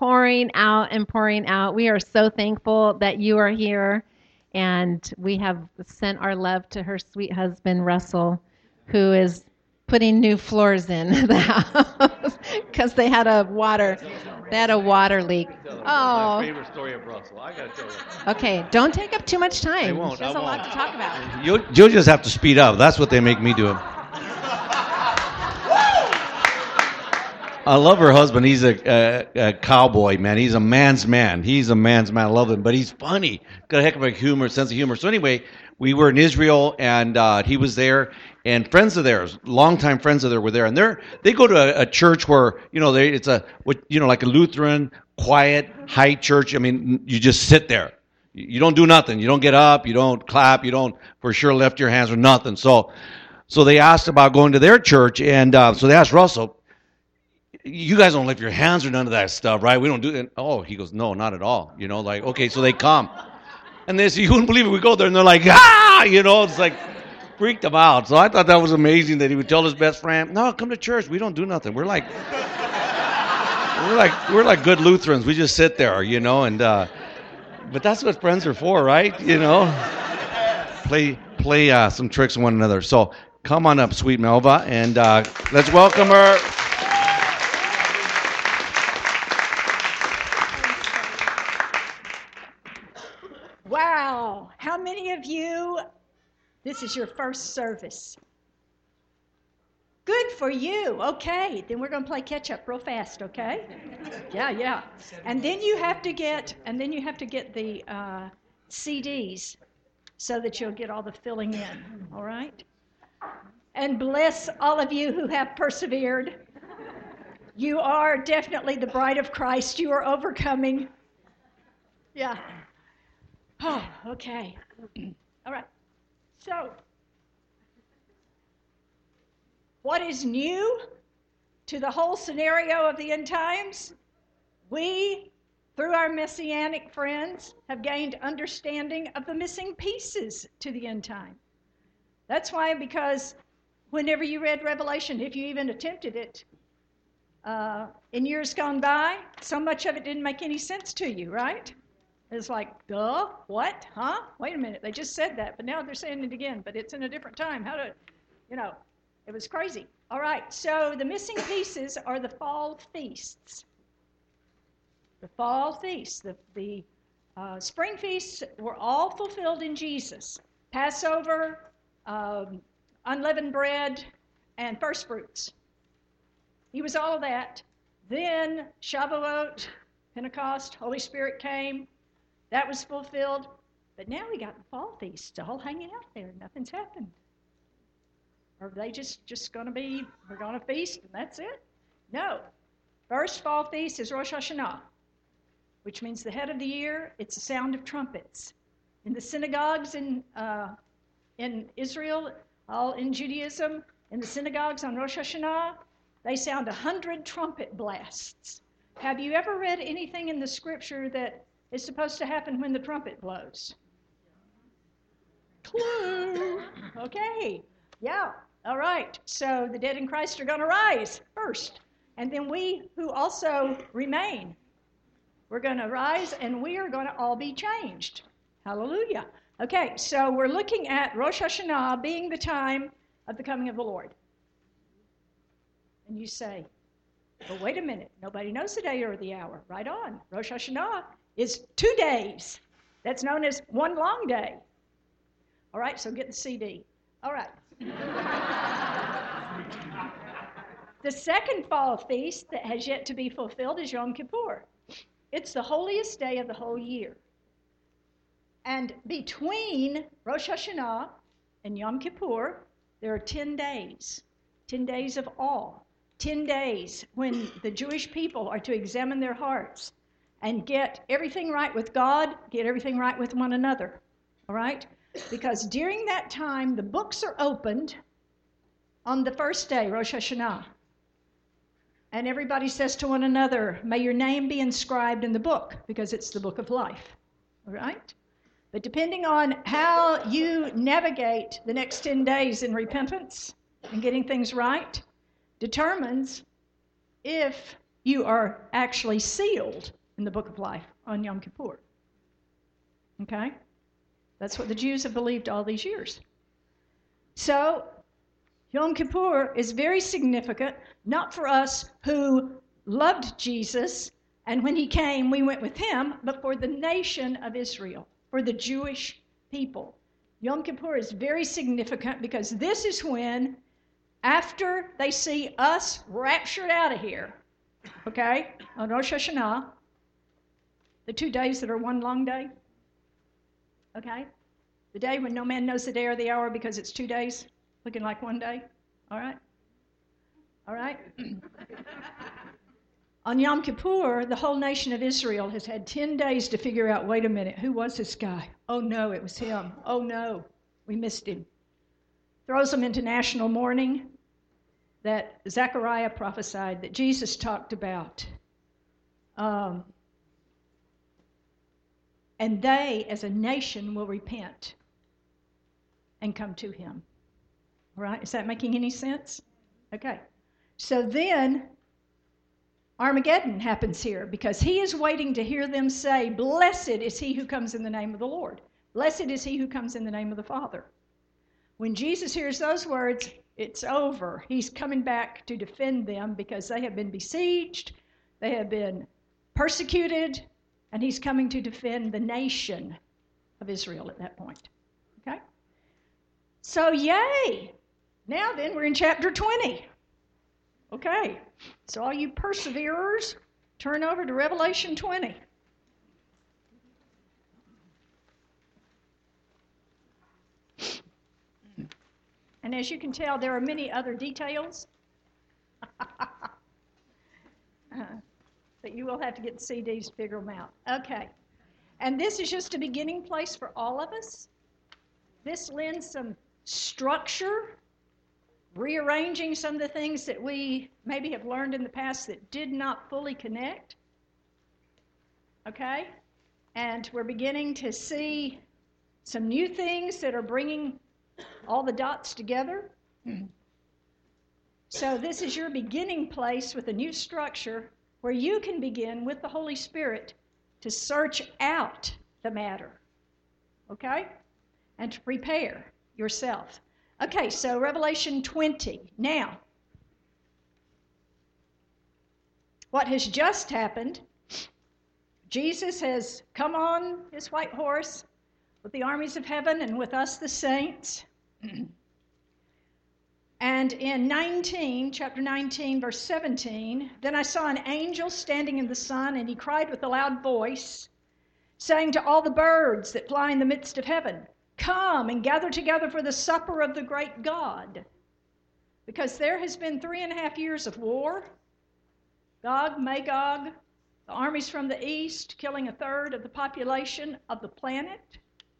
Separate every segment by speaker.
Speaker 1: pouring out and pouring out. We are so thankful that you are here. And we have sent our love to her sweet husband, Russell, who is putting new floors in the house because they had a water leak.
Speaker 2: Oh, my favorite story of Russell. I gotta tell you.
Speaker 1: Okay, don't take up too much time.
Speaker 2: I won't.
Speaker 1: There's a lot to talk about.
Speaker 2: You'll just have to speed up. That's what they make me do. I love her husband. He's a cowboy, man. He's a man's man. I love him, but he's funny. Got a heck of a sense of humor. So anyway, we were in Israel, and he was there, and friends of theirs, longtime friends of theirs, were there, and they go to a church where it's like a Lutheran, quiet, high church. I mean, you just sit there. You don't do nothing. You don't get up. You don't clap. You don't for sure lift your hands or nothing. So they asked about going to their church, and so they asked Russell, you guys don't lift your hands or none of that stuff, right? We don't do that. Oh, he goes, no, not at all. Okay, so they come. And they say, you wouldn't believe it. We go there, and they're like, it's like, freaked them out. So I thought that was amazing that he would tell his best friend, no, come to church. We don't do nothing. We're like good Lutherans. We just sit there, and, but that's what friends are for, right? Play some tricks on one another. So come on up, sweet Melva, and let's welcome her.
Speaker 3: Wow. How many of you, this is your first service? Good for you. Okay. Then we're going to play catch up real fast, okay? Yeah. And then you have to get the CDs so that you'll get all the filling in, all right? And bless all of you who have persevered. You are definitely the bride of Christ. You are overcoming. Yeah. Oh, okay. All right. So, what is new to the whole scenario of the end times? We, through our Messianic friends, have gained understanding of the missing pieces to the end time. That's why, because whenever you read Revelation, if you even attempted it, in years gone by, so much of it didn't make any sense to you, right? It's like, duh, what, huh? Wait a minute, they just said that, but now they're saying it again, but it's in a different time. It was crazy. All right, so the missing pieces are the fall feasts. The fall feasts, the spring feasts were all fulfilled in Jesus. Passover, unleavened bread, and first fruits. He was all of that. Then Shavuot, Pentecost, Holy Spirit came. That was fulfilled. But now we got the fall feasts all hanging out there. Nothing's happened. Or are they just going to be, we're going to feast and that's it? No. First fall feast is Rosh Hashanah, which means the head of the year. It's the sound of trumpets. In the synagogues in Israel, all in Judaism, in the synagogues on Rosh Hashanah, they sound 100 trumpet blasts. Have you ever read anything in the scripture that is supposed to happen when the trumpet blows? Clue. Okay. Yeah. All right. So the dead in Christ are going to rise first. And then we who also remain, we're going to rise and we are going to all be changed. Hallelujah. Okay. So we're looking at Rosh Hashanah being the time of the coming of the Lord. And you say, well, wait a minute. Nobody knows the day or the hour. Right on. Rosh Hashanah is 2 days. That's known as one long day. All right, so get the CD. All right. The second fall feast that has yet to be fulfilled is Yom Kippur. It's the holiest day of the whole year. And between Rosh Hashanah and Yom Kippur, there are 10 days. 10 days of awe. 10 days when the Jewish people are to examine their hearts and get everything right with God, get everything right with one another, all right? Because during that time, the books are opened on the first day, Rosh Hashanah. And everybody says to one another, may your name be inscribed in the book, because it's the book of life, all right? But depending on how you navigate the next 10 days in repentance and getting things right, determines if you are actually sealed in the book of life on Yom Kippur. Okay? That's what the Jews have believed all these years. So, Yom Kippur is very significant, not for us who loved Jesus, and when he came, we went with him, but for the nation of Israel, for the Jewish people. Yom Kippur is very significant because this is when, after they see us raptured out of here, okay, on Rosh Hashanah, the 2 days that are one long day, okay, the day when no man knows the day or the hour because it's 2 days looking like one day, all right? All right? On Yom Kippur, the whole nation of Israel has had 10 days to figure out, wait a minute, who was this guy? Oh no, it was him. Oh no, we missed him. Throws them into national mourning that Zechariah prophesied, that Jesus talked about. And they, as a nation, will repent and come to him. All right? Is that making any sense? Okay. So then, Armageddon happens here because he is waiting to hear them say, blessed is he who comes in the name of the Lord. Blessed is he who comes in the name of the Father. When Jesus hears those words, it's over. He's coming back to defend them because they have been besieged, they have been persecuted, and he's coming to defend the nation of Israel at that point. Okay? So, yay! Now then, we're in chapter 20. Okay, so all you perseverers, turn over to Revelation 20. And as you can tell, there are many other details. But you will have to get the CDs to figure them out. Okay, and this is just a beginning place for all of us. This lends some structure, rearranging some of the things that we maybe have learned in the past that did not fully connect. Okay? And we're beginning to see some new things that are bringing all the dots together. So this is your beginning place with a new structure where you can begin with the Holy Spirit to search out the matter. Okay? And to prepare yourself. Okay, so Revelation 20. Now, what has just happened, Jesus has come on his white horse with the armies of heaven and with us the saints. And in chapter 19, verse 17, then I saw an angel standing in the sun, and he cried with a loud voice, saying to all the birds that fly in the midst of heaven, come and gather together for the supper of the great God. Because there has been 3.5 years of war. Gog, Magog, the armies from the east, killing 1/3 of the population of the planet.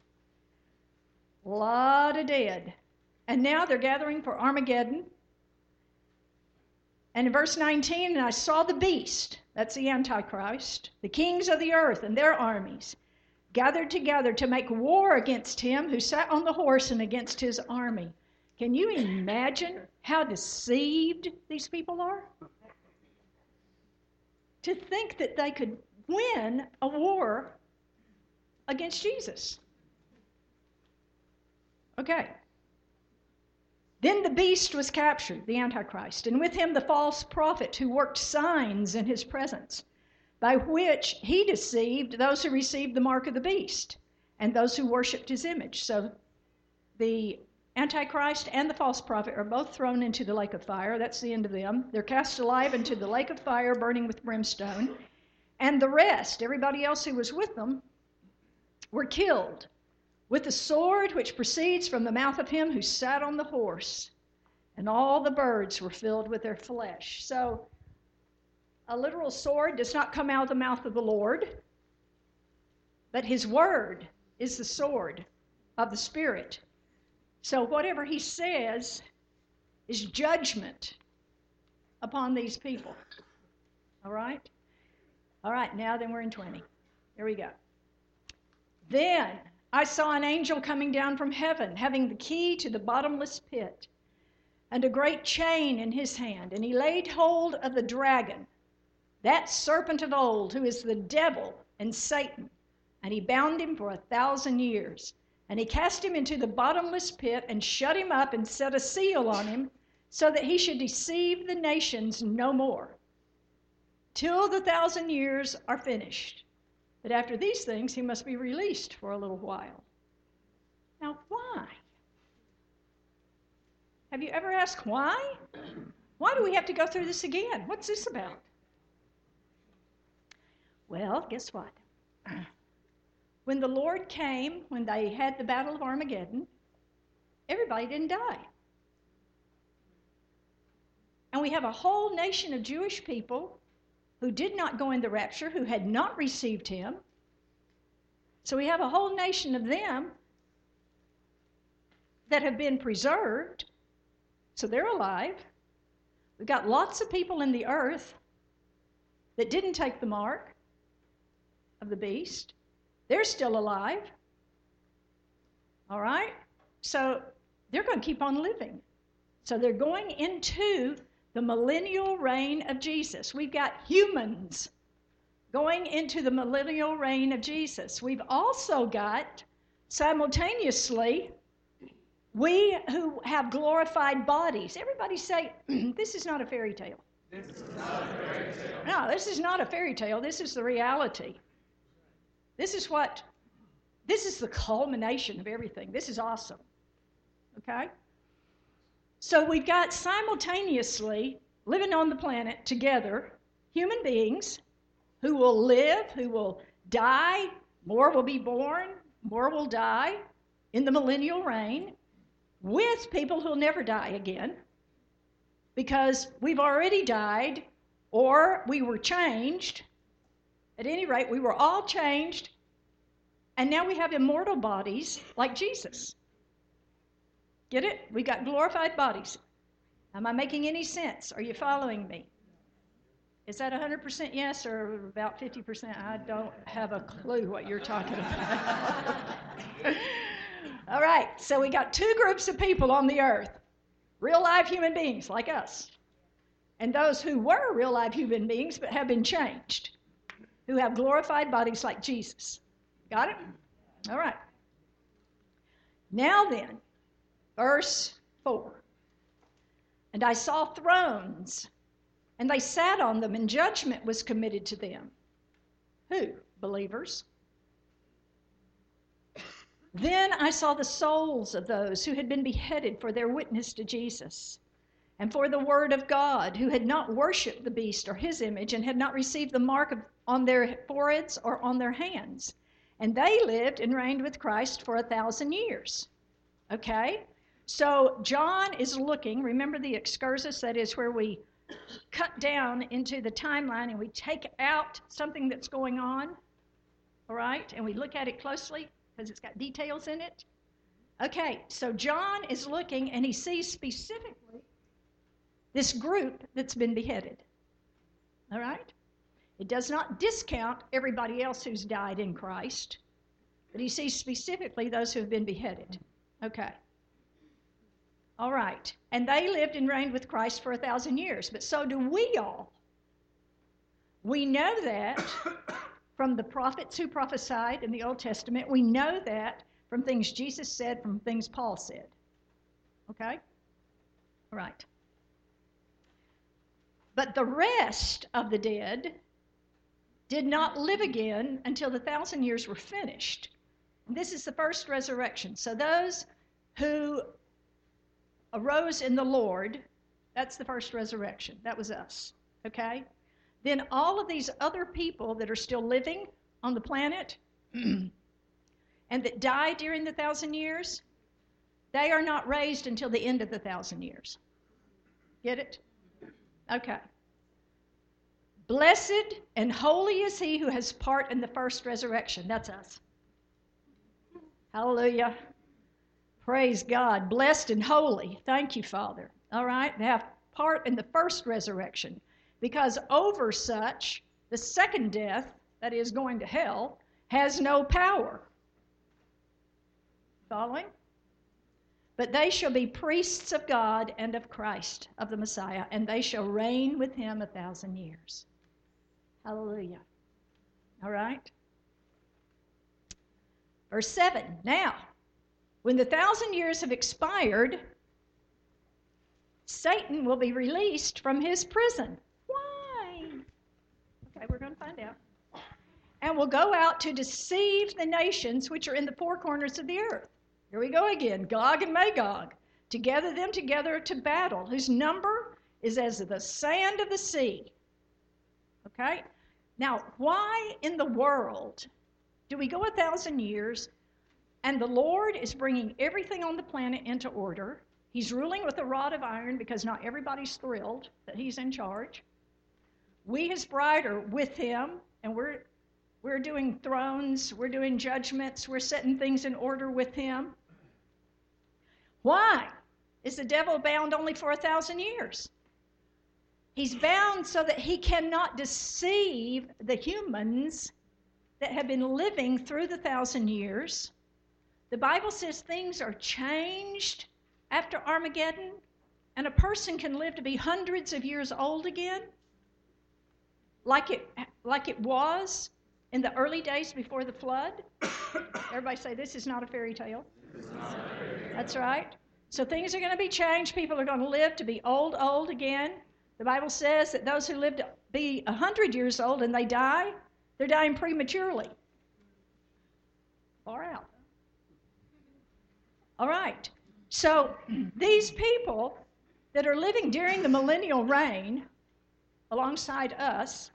Speaker 3: A lot of dead. And now they're gathering for Armageddon. And in verse 19, and I saw the beast, that's the Antichrist, the kings of the earth and their armies, gathered together to make war against him who sat on the horse and against his army. Can you imagine how deceived these people are? To think that they could win a war against Jesus. Okay. Then the beast was captured, the Antichrist, and with him the false prophet who worked signs in his presence, by which he deceived those who received the mark of the beast and those who worshipped his image. So the Antichrist and the false prophet are both thrown into the lake of fire. That's the end of them. They're cast alive into the lake of fire, burning with brimstone. And the rest, everybody else who was with them, were killed with the sword which proceeds from the mouth of him who sat on the horse. And all the birds were filled with their flesh. So a literal sword does not come out of the mouth of the Lord, but his word is the sword of the Spirit. So whatever he says is judgment upon these people. All right? All right, now then we're in 20. Here we go. Then I saw an angel coming down from heaven, having the key to the bottomless pit, and a great chain in his hand. And he laid hold of the dragon, that serpent of old, who is the devil and Satan, and he bound him for 1,000 years. And he cast him into the bottomless pit and shut him up and set a seal on him, so that he should deceive the nations no more, till the 1,000 years are finished. But after these things, he must be released for a little while. Now, why? Have you ever asked why? Why do we have to go through this again? What's this about? Well, guess what? When the Lord came, when they had the Battle of Armageddon, everybody didn't die. And we have a whole nation of Jewish people who did not go in the rapture, who had not received him. So we have a whole nation of them that have been preserved, so they're alive. We've got lots of people in the earth that didn't take the mark of the beast. They're still alive. All right? So they're going to keep on living. So they're going into the millennial reign of Jesus. We've got humans going into the millennial reign of Jesus. We've also got, simultaneously, we who have glorified bodies. Everybody say, this is not a fairy tale.
Speaker 4: This is not a fairy tale.
Speaker 3: No, this is not a fairy tale. This is the reality. This is the culmination of everything. This is awesome. Okay? So we've got simultaneously living on the planet together, human beings who will live, who will die, more will be born, more will die in the millennial reign, with people who'll never die again, because we've already died or we were changed. At any rate, we were all changed, and now we have immortal bodies like Jesus. Get it? We got glorified bodies. Am I making any sense? Are you following me? Is that 100% yes or about 50%? I don't have a clue what you're talking about. All right, so we got two groups of people on the earth, real live human beings like us, and those who were real live human beings but have been changed, who have glorified bodies like Jesus. Got it? All right. Now then, verse 4. And I saw thrones, and they sat on them, and judgment was committed to them. Who? Believers. Then I saw the souls of those who had been beheaded for their witness to Jesus and for the word of God, who had not worshipped the beast or his image and had not received the mark on their foreheads or on their hands. And they lived and reigned with Christ for 1,000 years. Okay? So John is looking, remember the excursus, that is where we cut down into the timeline and we take out something that's going on, all right? And we look at it closely because it's got details in it. Okay, so John is looking and he sees specifically this group that's been beheaded, all right? It does not discount everybody else who's died in Christ, but he sees specifically those who have been beheaded. Okay. All right. And they lived and reigned with Christ for 1,000 years, but so do we all. We know that from the prophets who prophesied in the Old Testament. We know that from things Jesus said, from things Paul said. Okay? All right. But the rest of the dead did not live again until the 1,000 years were finished. And this is the first resurrection. So those who arose in the Lord, that's the first resurrection. That was us. Okay? Then all of these other people that are still living on the planet and that died during the 1,000 years, they are not raised until the end of the 1,000 years. Get it? Okay. Blessed and holy is he who has part in the first resurrection. That's us. Hallelujah. Praise God. Blessed and holy. Thank you, Father. All right? They have part in the first resurrection. Because over such, the second death, that is going to hell, has no power. Following? But they shall be priests of God and of Christ, of the Messiah, and they shall reign with him 1,000 years. Hallelujah. All right. Verse 7. Now, when the 1,000 years have expired, Satan will be released from his prison. Why? Okay, we're going to find out. And will go out to deceive the nations which are in the four corners of the earth. Here we go again. Gog and Magog. To gather them together to battle, whose number is as the sand of the sea. Okay? Now, why in the world do we go 1,000 years and the Lord is bringing everything on the planet into order? He's ruling with a rod of iron because not everybody's thrilled that he's in charge. We, his bride, are with him, and we're doing thrones, we're doing judgments, we're setting things in order with him. Why is the devil bound only for 1,000 years? He's bound so that he cannot deceive the humans that have been living through the 1,000 years. The Bible says things are changed after Armageddon, and a person can live to be hundreds of years old again, like it was in the early days before the flood. Everybody say, this is not a fairy tale. That's right. So things are going to be changed. People are going to live to be old again. The Bible says that those who live to be 100 years old and they die, they're dying prematurely. Far out. All right. So these people that are living during the millennial reign alongside us,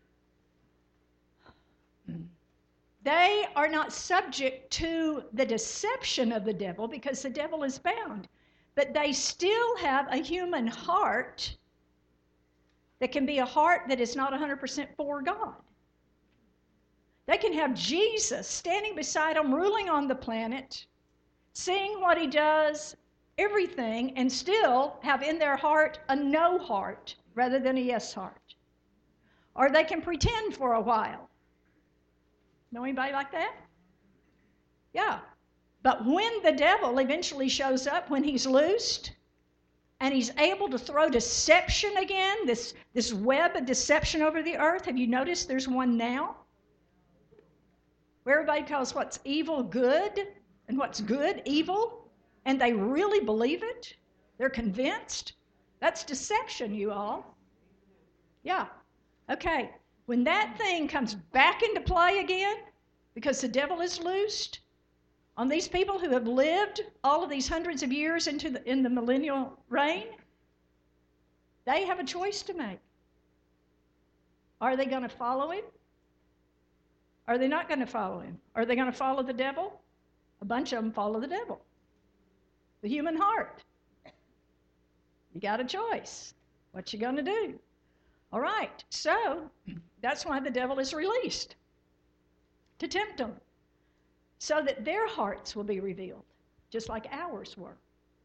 Speaker 3: they are not subject to the deception of the devil because the devil is bound. But they still have a human heart that can be a heart that is not 100% for God. They can have Jesus standing beside them, ruling on the planet, seeing what he does, everything, and still have in their heart a no heart rather than a yes heart. Or they can pretend for a while. Know anybody like that? Yeah. But when the devil eventually shows up, when he's loosed, and he's able to throw deception again, this web of deception over the earth, have you noticed there's one now? Where everybody calls what's evil good, and what's good evil, and they really believe it. They're convinced. That's deception, you all. Yeah. Okay. When that thing comes back into play again, because the devil is loosed on these people who have lived all of these hundreds of years in the millennial reign, they have a choice to make. Are they going to follow him? Are they not going to follow him? Are they going to follow the devil? A bunch of them follow the devil. The human heart. You got a choice. What you going to do? All right, so that's why the devil is released, to tempt them, so that their hearts will be revealed, just like ours were.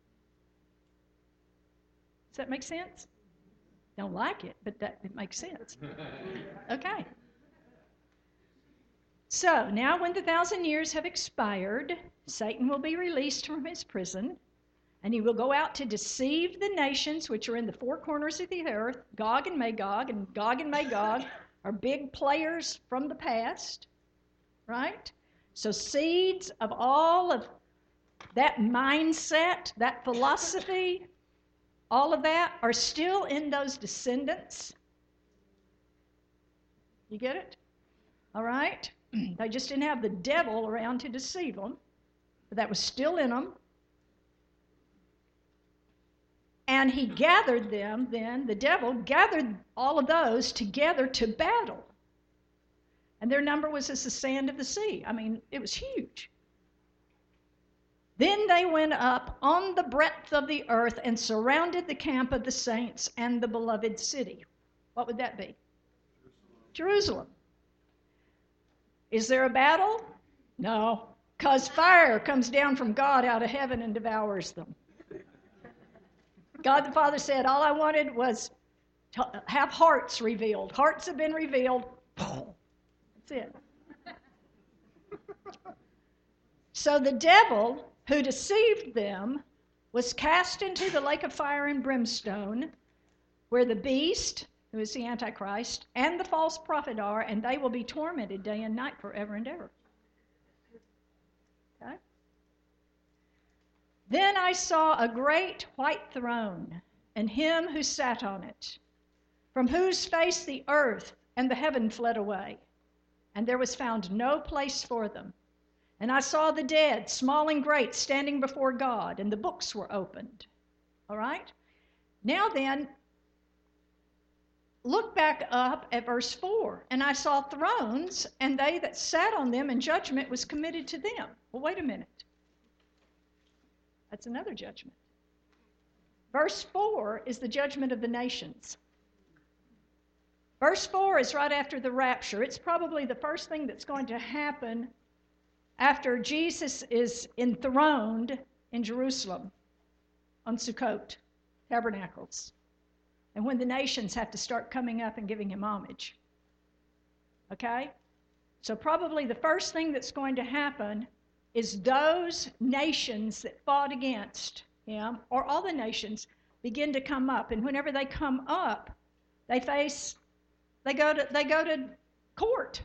Speaker 3: Does that make sense? Don't like it, but it makes sense. Okay. So now when the 1,000 years have expired, Satan will be released from his prison, and he will go out to deceive the nations which are in the four corners of the earth, Gog and Magog. And Gog and Magog are big players from the past, right? So seeds of all of that mindset, that philosophy, all of that are still in those descendants. You get it? All right? They just didn't have the devil around to deceive them, but that was still in them. And he gathered them then, the devil gathered all of those together to battle. And their number was as the sand of the sea. I mean, it was huge. Then they went up on the breadth of the earth and surrounded the camp of the saints and the beloved city. What would that be? Jerusalem. Is there a battle? No, because fire comes down from God out of heaven and devours them. God the Father said, all I wanted was to have hearts revealed. Hearts have been revealed. That's it. So the devil who deceived them was cast into the lake of fire and brimstone, where the beast who is the Antichrist, and the false prophet are, and they will be tormented day and night forever and ever. Okay? Then I saw a great white throne, and him who sat on it, from whose face the earth and the heaven fled away, and there was found no place for them. And I saw the dead, small and great, standing before God, and the books were opened. All right? Now then, look back up at verse 4. And I saw thrones, and they that sat on them, and judgment was committed to them. Well, wait a minute. That's another judgment. Verse 4 is the judgment of the nations. Verse 4 is right after the rapture. It's probably the first thing that's going to happen after Jesus is enthroned in Jerusalem on Sukkot, Tabernacles, and when the nations have to start coming up and giving him homage. Okay? So probably the first thing that's going to happen is those nations that fought against him, or all the nations, begin to come up. And whenever they come up, they go to court.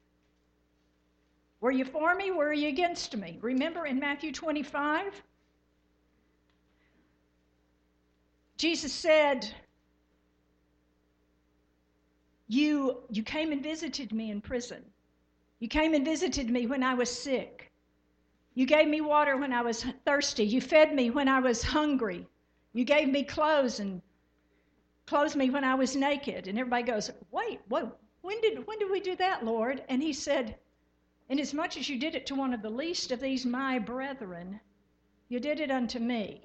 Speaker 3: Were you for me? Were you against me? Remember in Matthew 25? Jesus said, you came and visited me in prison. You came and visited me when I was sick. You gave me water when I was thirsty. You fed me when I was hungry. You gave me clothes and clothed me when I was naked. And everybody goes, wait, when did we do that, Lord? And he said, inasmuch as you did it to one of the least of these my brethren, you did it unto me.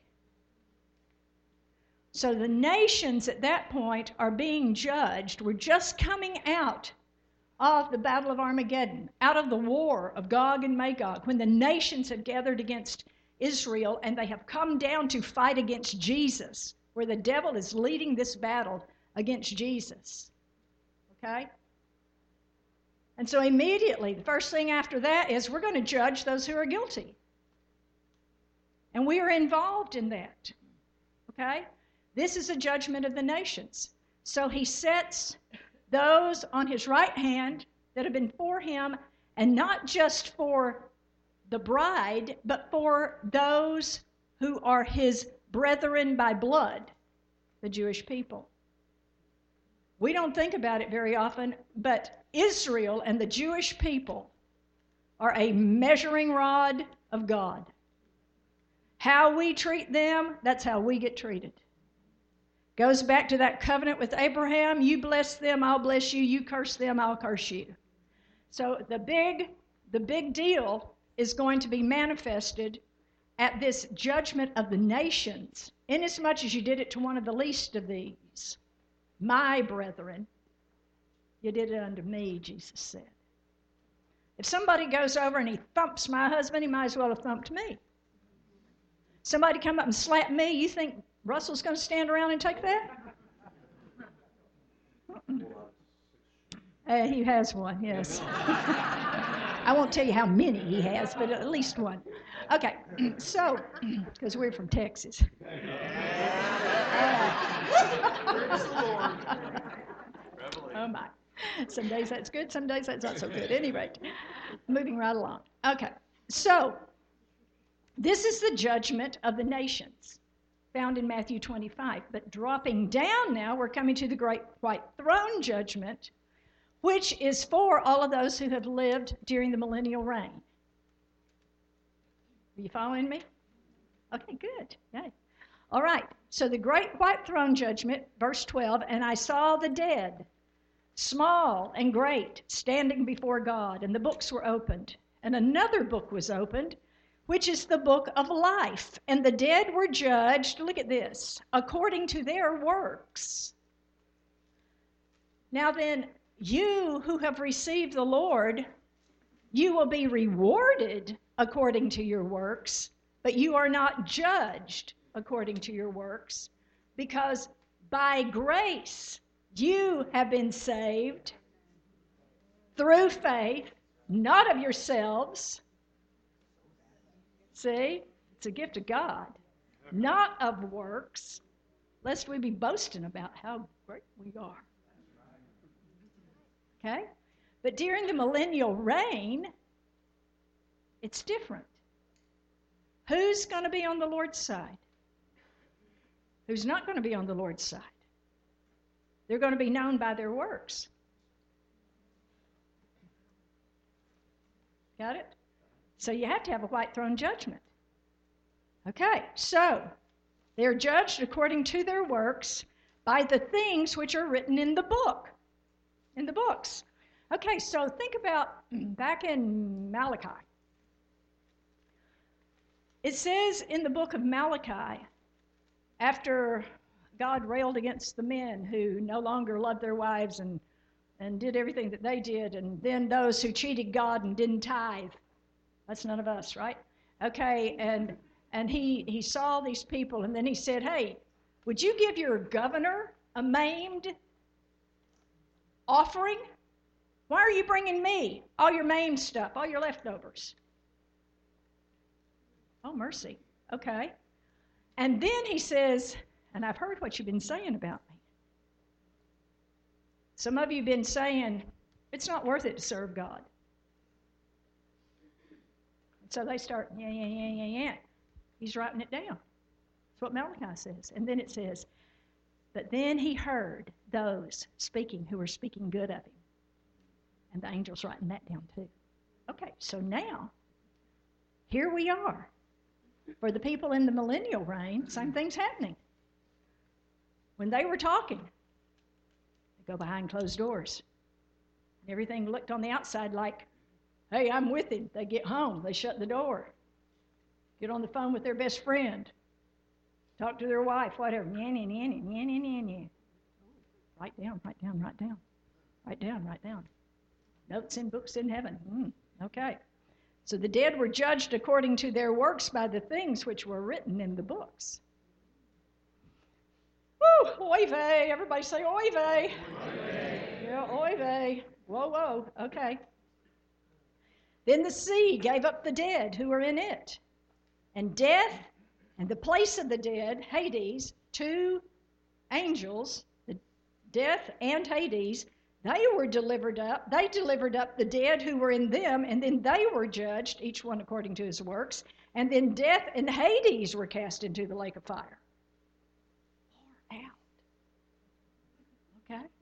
Speaker 3: So the nations at that point are being judged. We're just coming out of the Battle of Armageddon, out of the war of Gog and Magog, when the nations have gathered against Israel and they have come down to fight against Jesus, where the devil is leading this battle against Jesus. Okay? And so immediately, the first thing after that is we're going to judge those who are guilty. And we are involved in that. Okay? This is a judgment of the nations. So he sets those on his right hand that have been for him, and not just for the bride, but for those who are his brethren by blood, the Jewish people. We don't think about it very often, but Israel and the Jewish people are a measuring rod of God. How we treat them, that's how we get treated. Goes back to that covenant with Abraham. You bless them, I'll bless you. You curse them, I'll curse you. So the big deal is going to be manifested at this judgment of the nations, inasmuch as you did it to one of the least of these, my brethren, you did it unto me, Jesus said. If somebody goes over and he thumps my husband, he might as well have thumped me. Somebody come up and slap me, you think Russell's going to stand around and take that? He has one, yes. I won't tell you how many he has, but at least one. Okay, so, because we're from Texas. Oh my. Some days that's good, some days that's not so good. At any rate, moving right along. Okay, so this is the judgment of the nations found in Matthew 25. But dropping down now, we're coming to the great white throne judgment, which is for all of those who have lived during the millennial reign. Are you following me? Okay, good. Yay. All right, so the great white throne judgment, verse 12, and I saw the dead, small and great, standing before God, and the books were opened. And another book was opened, which is the book of life. And the dead were judged, look at this, according to their works. Now then, you who have received the Lord, you will be rewarded according to your works, but you are not judged according to your works, because by grace you have been saved through faith, not of yourselves. See, it's a gift of God, not of works, lest we be boasting about how great we are. Okay? But during the millennial reign, it's different. Who's going to be on the Lord's side? Who's not going to be on the Lord's side? They're going to be known by their works. Got it? So you have to have a white throne judgment. Okay, so they're judged according to their works by the things which are written in the book. In the books. Okay, so think about back in Malachi. It says in the book of Malachi, after God railed against the men who no longer loved their wives and did everything that they did, and then those who cheated God and didn't tithe. That's none of us, right? Okay, and he saw these people, and then he said, hey, would you give your governor a maimed offering? Why are you bringing me all your maimed stuff, all your leftovers? Oh, mercy. Okay. And then he says, and I've heard what you've been saying about me. Some of you have been saying, it's not worth it to serve God. And so they start, yeah. He's writing it down. That's what Malachi says. And then it says, but then he heard those speaking who were speaking good of him. And the angel's writing that down too. Okay, so now, here we are. For the people in the millennial reign, same thing's happening. When they were talking, they go behind closed doors. And everything looked on the outside like, hey, I'm with him. They get home, they shut the door. Get on the phone with their best friend. Talk to their wife, whatever. Write down. Write down. Notes in books in heaven. Okay. So the dead were judged according to their works by the things which were written in the books. Woo! Oy vey! Everybody say oy vey! Yeah, oy vey. Whoa. Okay. Then the sea gave up the dead who were in it. And death and the place of the dead, Hades, two angels, the death and Hades, they were delivered up. They delivered up the dead who were in them, and then they were judged, each one according to his works. And then death and Hades were cast into the lake of fire. Pour out. Okay?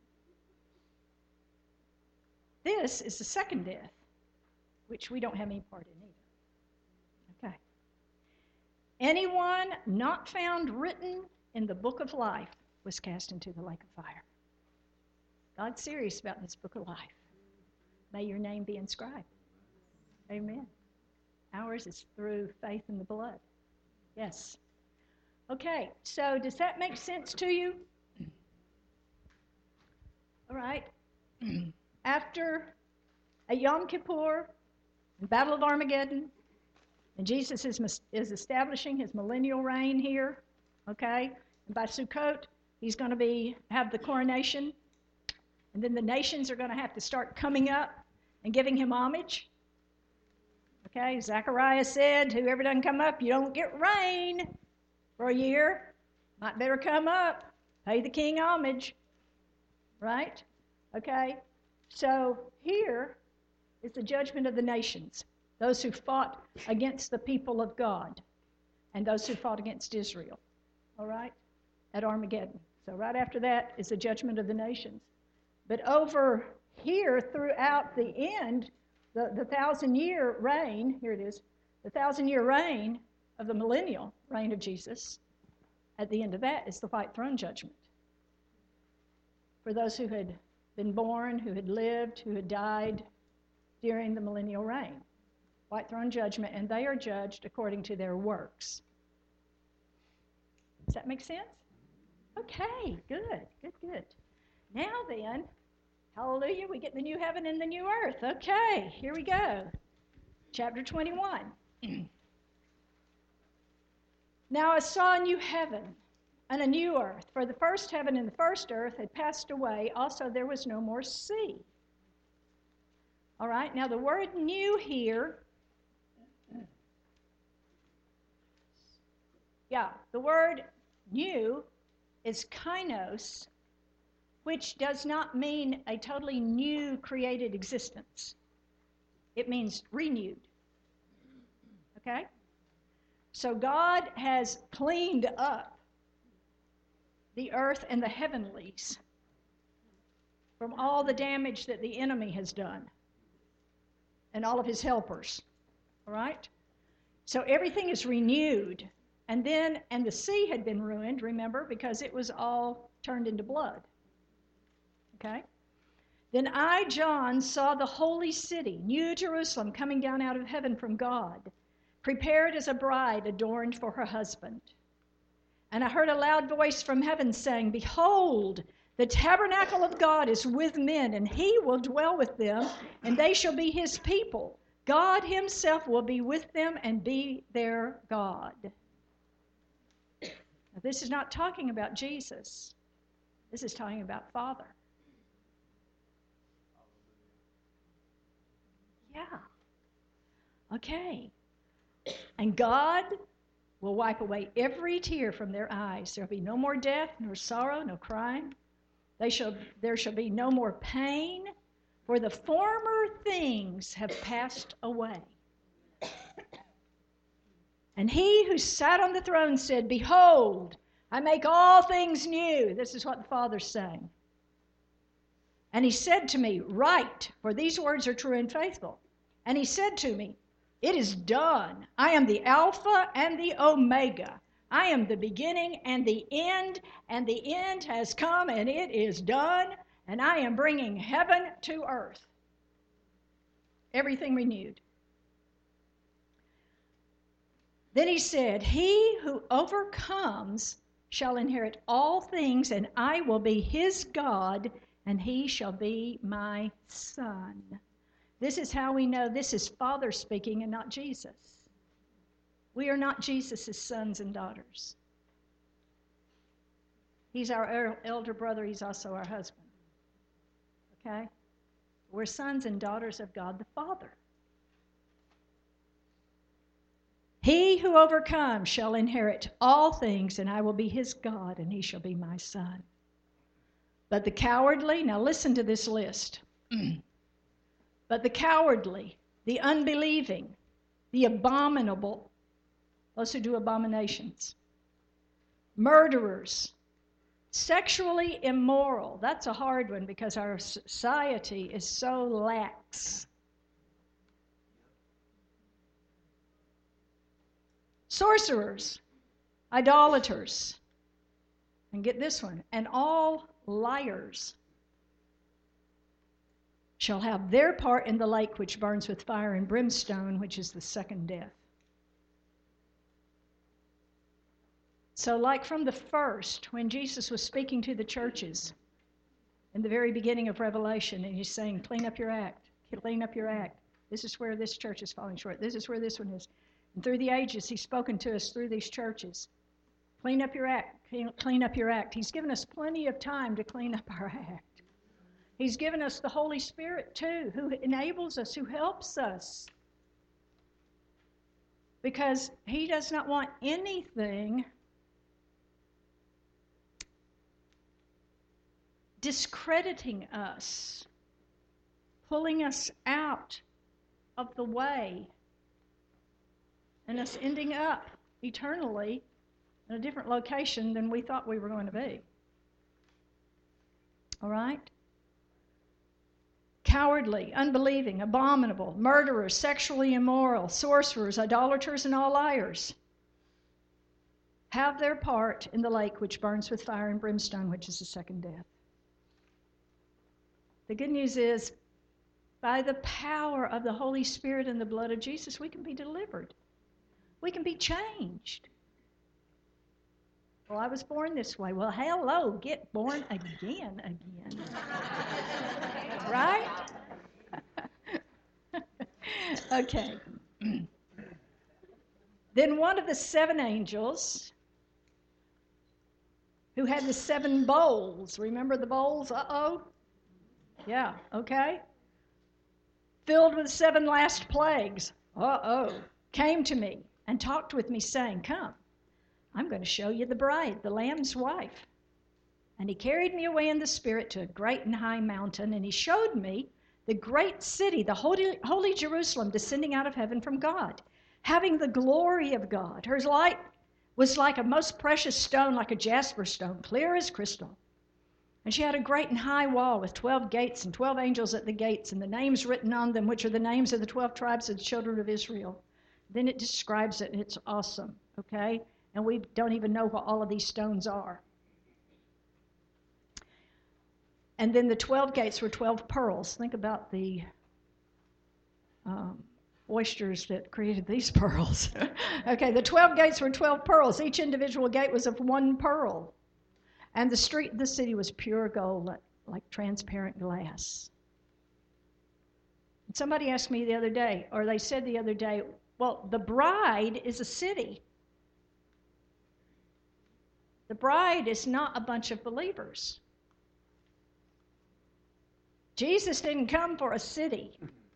Speaker 3: This is the second death, which we don't have any part in either. Okay. Anyone not found written in the book of life was cast into the lake of fire. God's serious about this book of life. May your name be inscribed. Amen. Ours is through faith in the blood. Yes. Okay, so does that make sense to you? All right. After a Yom Kippur, the Battle of Armageddon, and Jesus is establishing his millennial reign here, okay? And by Sukkot, he's going to have the coronation. And then the nations are going to have to start coming up and giving him homage. Okay, Zechariah said, whoever doesn't come up, you don't get rain for a year. Might better come up, pay the king homage. Right? Okay, so here is the judgment of the nations. Those who fought against the people of God and those who fought against Israel. All right? At Armageddon. So right after that is the judgment of the nations. But over here, throughout the end, the 1,000-year reign, here it is, the 1,000-year reign of the millennial reign of Jesus, at the end of that is the white throne judgment. For those who had been born, who had lived, who had died during the millennial reign. White throne judgment, and they are judged according to their works. Does that make sense? Okay, good. Now then, hallelujah, we get the new heaven and the new earth. Okay, here we go. Chapter 21. Now I saw a new heaven and a new earth, for the first heaven and the first earth had passed away. Also there was no more sea. All right, now the word new here, the word new is kainos, which does not mean a totally new created existence. It means renewed. Okay? So God has cleaned up the earth and the heavenlies from all the damage that the enemy has done and all of his helpers. All right? So everything is renewed. And the sea had been ruined, remember, because it was all turned into blood. Okay? Then I, John, saw the holy city, New Jerusalem, coming down out of heaven from God, prepared as a bride adorned for her husband. And I heard a loud voice from heaven saying, Behold, the tabernacle of God is with men, and he will dwell with them, and they shall be his people. God himself will be with them and be their God. Now, this is not talking about Jesus. This is talking about Father. Yeah. Okay. And God will wipe away every tear from their eyes. There will be no more death, nor sorrow, no crying. There shall be no more pain, for the former things have passed away. And he who sat on the throne said, Behold, I make all things new. This is what the Father's saying. And he said to me, Write, for these words are true and faithful. And he said to me, It is done. I am the Alpha and the Omega. I am the beginning and the end has come, and it is done, and I am bringing heaven to earth. Everything renewed. Then he said, He who overcomes shall inherit all things, and I will be his God, and he shall be my son. This is how we know this is Father speaking and not Jesus. We are not Jesus' sons and daughters. He's our elder brother. He's also our husband. Okay? We're sons and daughters of God the Father. He who overcomes shall inherit all things, and I will be his God, and he shall be my son. But the cowardly, now listen to this list. But the cowardly, the unbelieving, the abominable, those who do abominations, murderers, sexually immoral. That's a hard one because our society is so lax. Sorcerers, idolaters, and get this one, and all liars shall have their part in the lake which burns with fire and brimstone, which is the second death. So like from the first, when Jesus was speaking to the churches in the very beginning of Revelation, and he's saying, clean up your act, clean up your act. This is where this church is falling short. This is where this one is. And through the ages, he's spoken to us through these churches. Clean up your act, clean up your act. He's given us plenty of time to clean up our act. He's given us the Holy Spirit too, who enables us, who helps us. Because he does not want anything discrediting us, pulling us out of the way, and us ending up eternally in a different location than we thought we were going to be. All right? Cowardly, unbelieving, abominable, murderers, sexually immoral, sorcerers, idolaters, and all liars have their part in the lake which burns with fire and brimstone, which is the second death. The good news is, by the power of the Holy Spirit and the blood of Jesus, we can be delivered. We can be changed. Well, I was born this way. Well, hello, get born again. Right? Okay. Then one of the seven angels who had the seven bowls, remember the bowls? Uh-oh. Yeah, okay. Filled with seven last plagues. Uh-oh. Came to me and talked with me, saying, Come, I'm going to show you the bride, the Lamb's wife. And he carried me away in the Spirit to a great and high mountain, and he showed me the great city, the holy Jerusalem, descending out of heaven from God, having the glory of God. Her light was like a most precious stone, like a jasper stone, clear as crystal. And she had a great and high wall with 12 gates and 12 angels at the gates, and the names written on them, which are the names of the 12 tribes of the children of Israel. Then it describes it, and it's awesome, okay? And we don't even know what all of these stones are. And then the 12 gates were 12 pearls. Think about the oysters that created these pearls. Okay, the 12 gates were 12 pearls. Each individual gate was of one pearl. And the street of the city was pure gold, like transparent glass. And somebody asked me the other day, or they said the other day, well, the bride is a city. The bride is not a bunch of believers. Jesus didn't come for a city.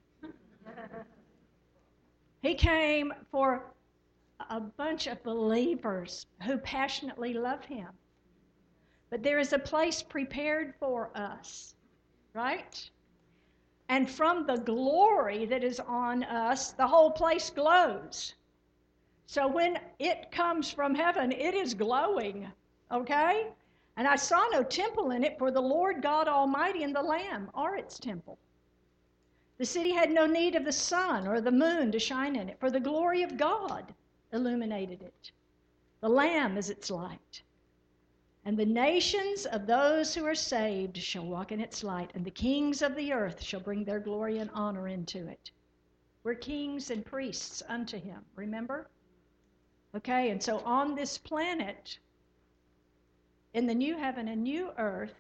Speaker 3: He came for a bunch of believers who passionately love him. But there is a place prepared for us, right? And from the glory that is on us, the whole place glows. So when it comes from heaven, it is glowing, okay? And I saw no temple in it, for the Lord God Almighty and the Lamb are its temple. The city had no need of the sun or the moon to shine in it, for the glory of God illuminated it. The Lamb is its light. And the nations of those who are saved shall walk in its light, and the kings of the earth shall bring their glory and honor into it. We're kings and priests unto him, remember? Okay, and so on this planet, in the new heaven and new earth,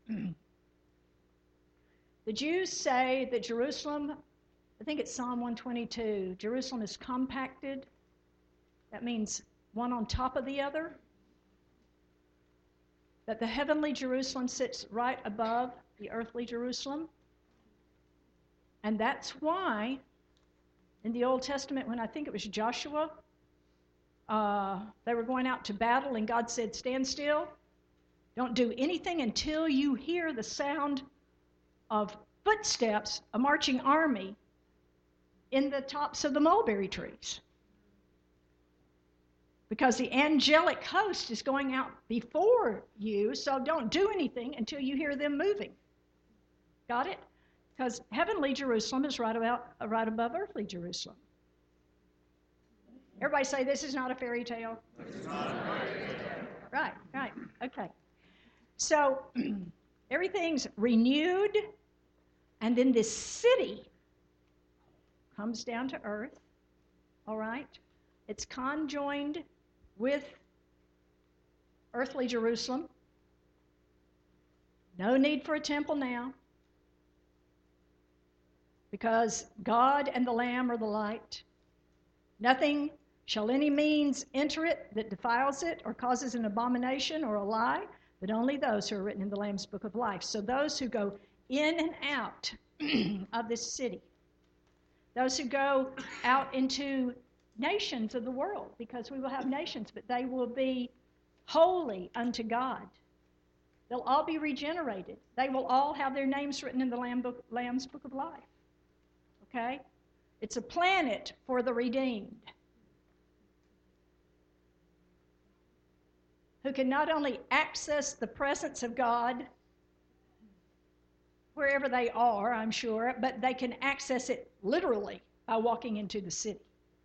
Speaker 3: the Jews say that Jerusalem, I think it's Psalm 122, Jerusalem is compacted. That means one on top of the other. That the heavenly Jerusalem sits right above the earthly Jerusalem. And that's why in the Old Testament, when I think it was Joshua, they were going out to battle, and God said, stand still. Don't do anything until you hear the sound of footsteps, a marching army, in the tops of the mulberry trees. Because the angelic host is going out before you, so don't do anything until you hear them moving. Got it? Because heavenly Jerusalem is right above earthly Jerusalem. Everybody say, this is not a fairy tale. This is not a fairy tale. Right, okay. So everything's renewed, and then this city comes down to earth, all right? It's conjoined with earthly Jerusalem. No need for a temple now, because God and the Lamb are the light. Nothing shall any means enter it that defiles it or causes an abomination or a lie, but only those who are written in the Lamb's book of life. So those who go in and out of this city, those who go out into nations of the world, because we will have nations, but they will be holy unto God. They'll all be regenerated. They will all have their names written in the Lamb's book of life. Okay? It's a planet for the redeemed, who can not only access the presence of God wherever they are, I'm sure, but they can access it literally by walking into the city.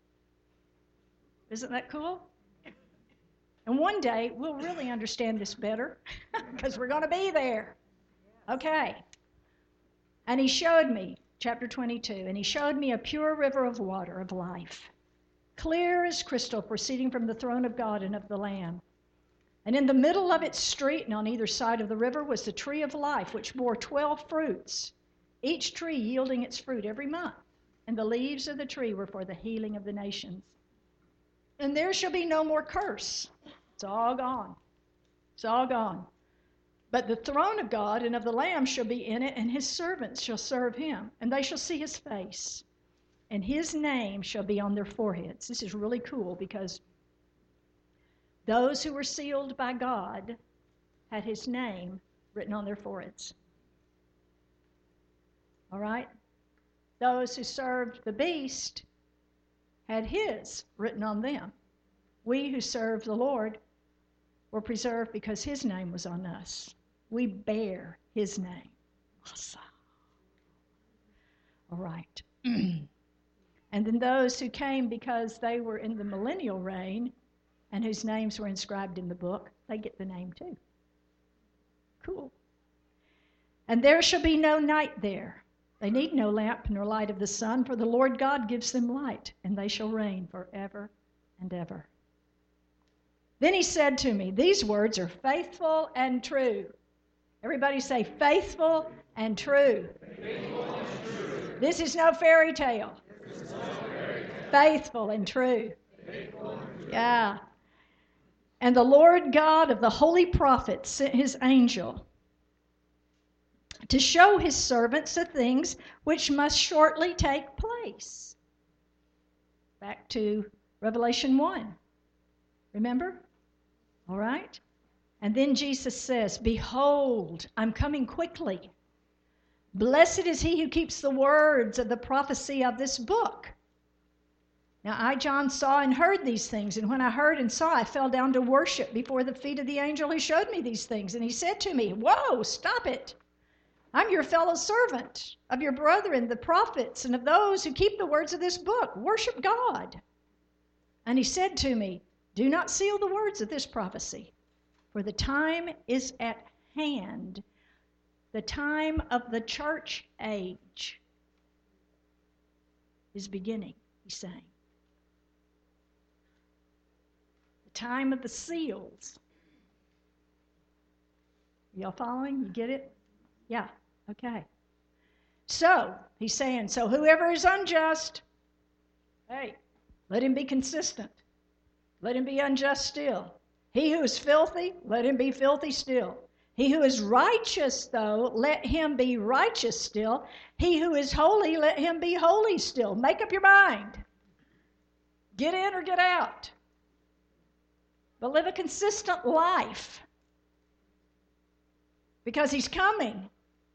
Speaker 3: Isn't that cool? And one day we'll really understand this better because we're going to be there. Okay. And he showed me, chapter 22, and he showed me a pure river of water of life, clear as crystal, proceeding from the throne of God and of the Lamb. And in the middle of its street and on either side of the river was the tree of life, which bore 12 fruits, each tree yielding its fruit every month. And the leaves of the tree were for the healing of the nations. And there shall be no more curse. It's all gone. It's all gone. But the throne of God and of the Lamb shall be in it, and his servants shall serve him, and they shall see his face, and his name shall be on their foreheads. This is really cool, because those who were sealed by God had his name written on their foreheads. All right? Those who served the beast had his written on them. We who serve the Lord were preserved because his name was on us. We bear his name. Awesome. All right. And then those who came because they were in the millennial reign and whose names were inscribed in the book, they get the name too. Cool. And there shall be no night there. They need no lamp nor light of the sun, for the Lord God gives them light, and they shall reign forever and ever. Then he said to me, these words are faithful and true. Everybody say, faithful and true.
Speaker 4: Faithful and true.
Speaker 3: This is no fairy tale. Faithful and true.
Speaker 4: Faithful and true.
Speaker 3: Yeah. And the Lord God of the holy prophets sent his angel to show his servants the things which must shortly take place. Back to Revelation 1. Remember? All right? And then Jesus says, behold, I'm coming quickly. Blessed is he who keeps the words of the prophecy of this book. Now I, John, saw and heard these things, and when I heard and saw, I fell down to worship before the feet of the angel who showed me these things. And he said to me, whoa, stop it. I'm your fellow servant of your brethren, the prophets, and of those who keep the words of this book. Worship God. And he said to me, do not seal the words of this prophecy, for the time is at hand, the time of the church age is beginning, he's saying. The time of the seals. Y'all following? You get it? Yeah, okay. So, he's saying, so whoever is unjust, hey, let him be consistent. Let him be unjust still. He who is filthy, let him be filthy still. He who is righteous, though, let him be righteous still. He who is holy, let him be holy still. Make up your mind. Get in or get out. But live a consistent life. Because he's coming.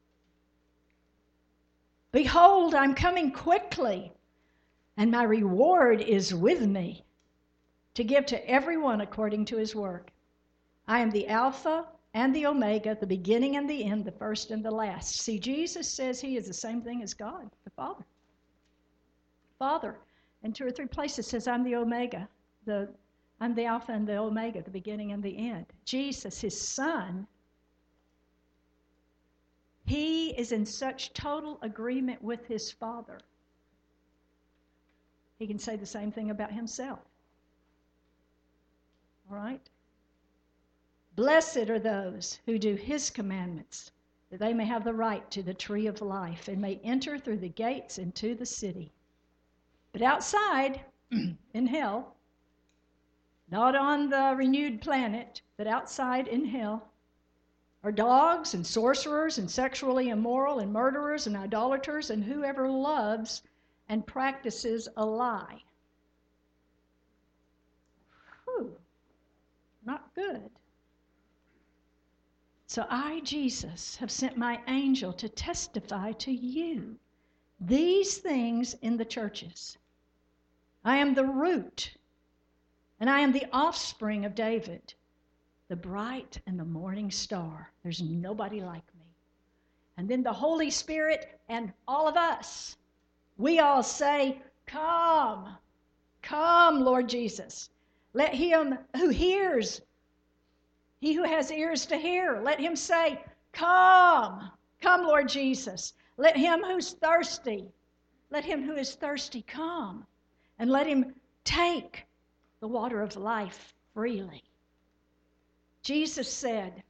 Speaker 3: Behold, I'm coming quickly, and my reward is with me, to give to everyone according to his work. I am the Alpha and the Omega, the beginning and the end, the first and the last. See, Jesus says he is the same thing as God, the Father. Father, in 2 or 3 places says, I'm the Omega, I'm the Alpha and the Omega, the beginning and the end. Jesus, his Son, he is in such total agreement with his Father. He can say the same thing about himself. All right? Blessed are those who do his commandments, that they may have the right to the tree of life and may enter through the gates into the city. But outside, in hell, not on the renewed planet, but outside in hell, are dogs and sorcerers and sexually immoral and murderers and idolaters and whoever loves and practices a lie. Whew. Not good. So I, Jesus, have sent my angel to testify to you these things in the churches. I am the root, and I am the offspring of David, the bright and the morning star. There's nobody like me. And then the Holy Spirit and all of us, we all say, come, come, Lord Jesus. Let him who hears, he who has ears to hear, let him say, come, come, Lord Jesus. Let him who's thirsty, let him who is thirsty come, and let him take the water of life freely. Jesus said,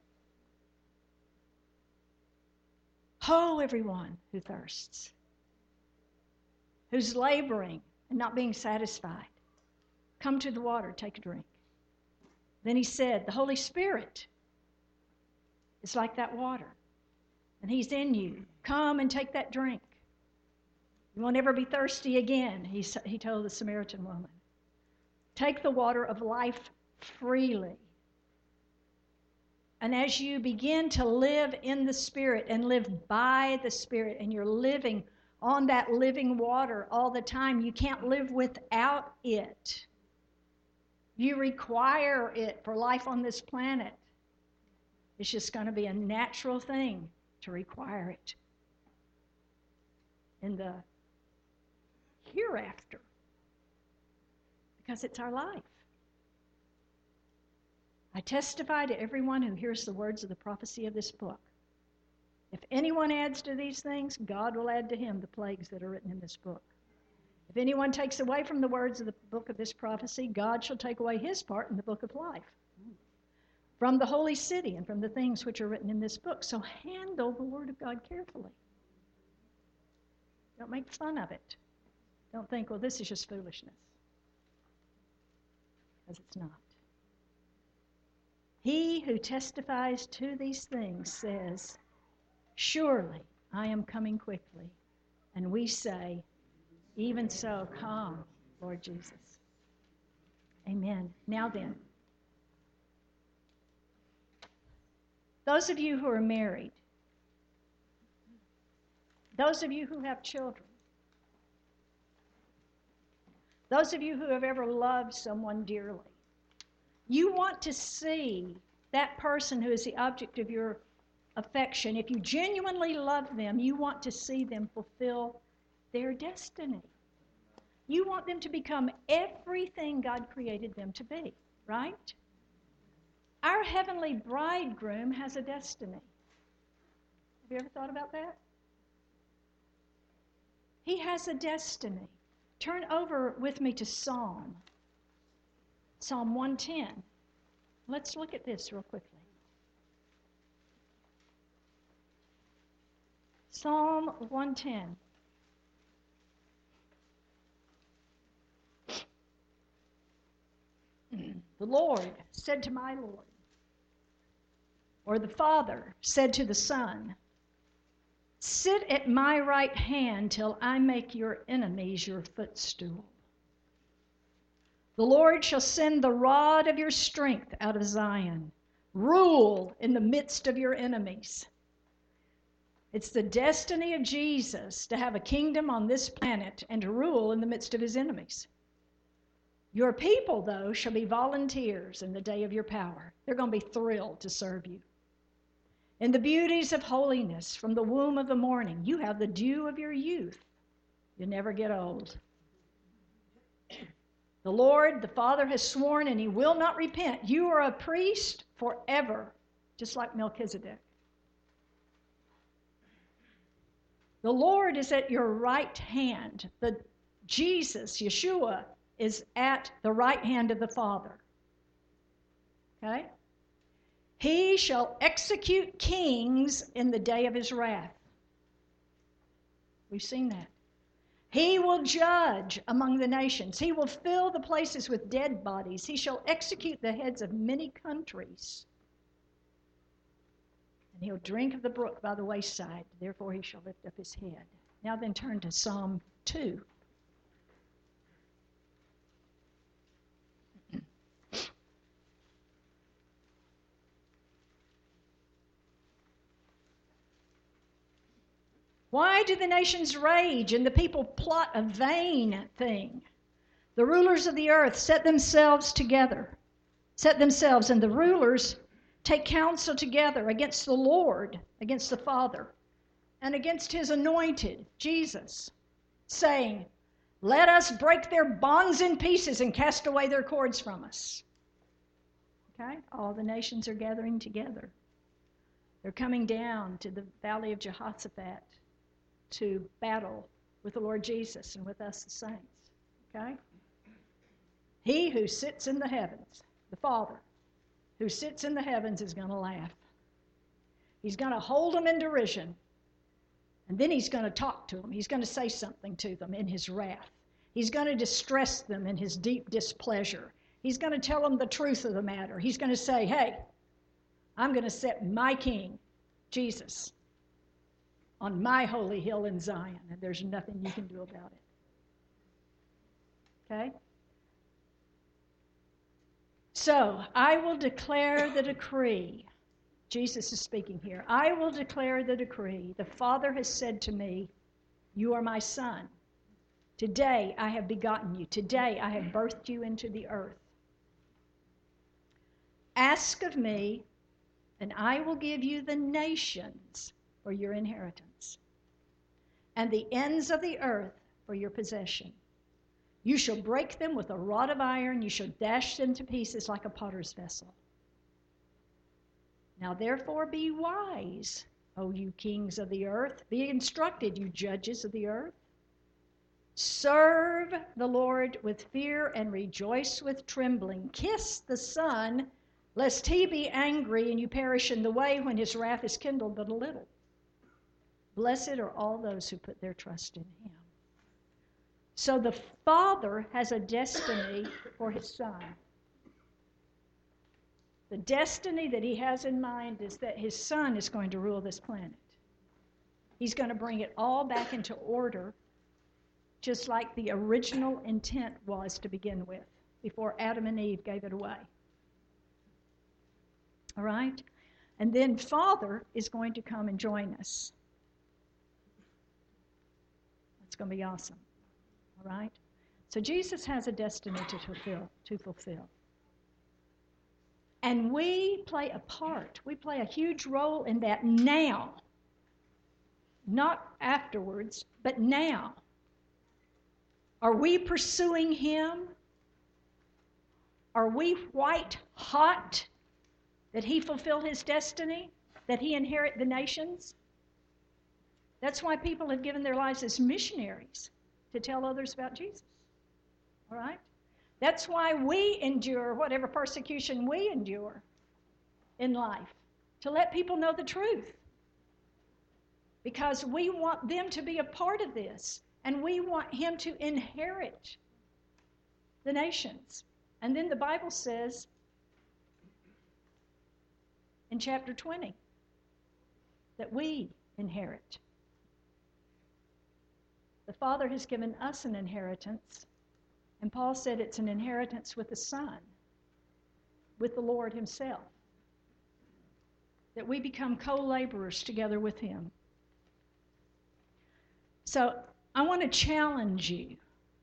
Speaker 3: ho, everyone who thirsts, who's laboring and not being satisfied. Come to the water, take a drink. Then he said, the Holy Spirit is like that water, and he's in you. Come and take that drink. You won't ever be thirsty again, he told the Samaritan woman. Take the water of life freely. And as you begin to live in the Spirit and live by the Spirit, and you're living on that living water all the time, you can't live without it. You require it for life on this planet. It's just going to be a natural thing to require it in the hereafter, because it's our life. I testify to everyone who hears the words of the prophecy of this book. If anyone adds to these things, God will add to him the plagues that are written in this book. If anyone takes away from the words of the book of this prophecy, God shall take away his part in the book of life, from the holy city and from the things which are written in this book. So handle the word of God carefully. Don't make fun of it. Don't think, well, this is just foolishness. Because it's not. He who testifies to these things says, surely I am coming quickly. And we say, even so, come, Lord Jesus. Amen. Now then, those of you who are married, those of you who have children, those of you who have ever loved someone dearly, you want to see that person who is the object of your affection. If you genuinely love them, you want to see them fulfill their destiny. You want them to become everything God created them to be, right? Our heavenly bridegroom has a destiny. Have you ever thought about that? He has a destiny. Turn over with me to Psalm 110. Let's look at this real quickly. Psalm 110. The Lord said to my Lord, or the Father said to the Son, sit at my right hand till I make your enemies your footstool. The Lord shall send the rod of your strength out of Zion. Rule in the midst of your enemies. It's the destiny of Jesus to have a kingdom on this planet and to rule in the midst of his enemies. Your people, though, shall be volunteers in the day of your power. They're going to be thrilled to serve you. In the beauties of holiness, from the womb of the morning, you have the dew of your youth. You never get old. The Lord, the Father, has sworn, and he will not repent. You are a priest forever, just like Melchizedek. The Lord is at your right hand. The Jesus, Yeshua, is at the right hand of the Father. Okay? He shall execute kings in the day of his wrath. We've seen that. He will judge among the nations. He will fill the places with dead bodies. He shall execute the heads of many countries. And he'll drink of the brook by the wayside. Therefore he shall lift up his head. Now then turn to Psalm 2. Why do the nations rage and the people plot a vain thing? The rulers of the earth set themselves, and the rulers take counsel together against the Lord, against the Father, and against his anointed, Jesus, saying, let us break their bonds in pieces and cast away their cords from us. Okay? All the nations are gathering together. They're coming down to the valley of Jehoshaphat to battle with the Lord Jesus and with us the saints. Okay? He who sits in the heavens, the Father, who sits in the heavens is going to laugh. He's going to hold them in derision. And then he's going to talk to them. He's going to say something to them in his wrath. He's going to distress them in his deep displeasure. He's going to tell them the truth of the matter. He's going to say, hey, I'm going to set my king, Jesus, on my holy hill in Zion, and there's nothing you can do about it. Okay? So, I will declare the decree. Jesus is speaking here. I will declare the decree. The Father has said to me, you are my son. Today I have begotten you. Today I have birthed you into the earth. Ask of me, and I will give you the nations for your inheritance, and the ends of the earth for your possession. You shall break them with a rod of iron. You shall dash them to pieces like a potter's vessel. Now therefore be wise, O you kings of the earth. Be instructed, you judges of the earth. Serve the Lord with fear and rejoice with trembling. Kiss the Son, lest he be angry and you perish in the way when his wrath is kindled but a little. Blessed are all those who put their trust in him. So the Father has a destiny for his Son. The destiny that he has in mind is that his Son is going to rule this planet. He's going to bring it all back into order, just like the original intent was to begin with, before Adam and Eve gave it away. All right? And then Father is going to come and join us. That's going to be awesome. All right? So Jesus has a destiny to fulfill. And we play a part. We play a huge role in that now. Not afterwards, but now. Are we pursuing him? Are we white hot that he fulfill his destiny? That he inherit the nations? That's why people have given their lives as missionaries, to tell others about Jesus. All right? That's why we endure whatever persecution we endure in life, to let people know the truth. Because we want them to be a part of this, and we want him to inherit the nations. And then the Bible says in chapter 20 that we inherit. The Father has given us an inheritance, and Paul said it's an inheritance with the Son, with the Lord himself, that we become co-laborers together with him. So I want to challenge you.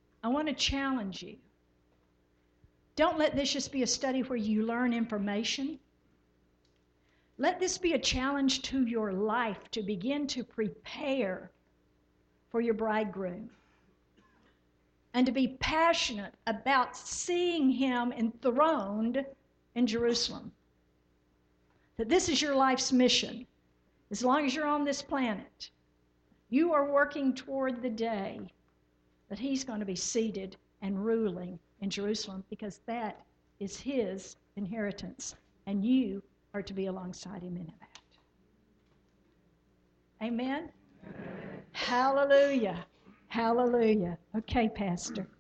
Speaker 3: Don't let this just be a study where you learn information. Let this be a challenge to your life to begin to prepare for your bridegroom and to be passionate about seeing him enthroned in Jerusalem. That this is your life's mission. As long as you're on this planet, you are working toward the day that he's going to be seated and ruling in Jerusalem, because that is his inheritance, and you are to be alongside him in that. Amen? Amen. Hallelujah. Hallelujah. Okay, Pastor.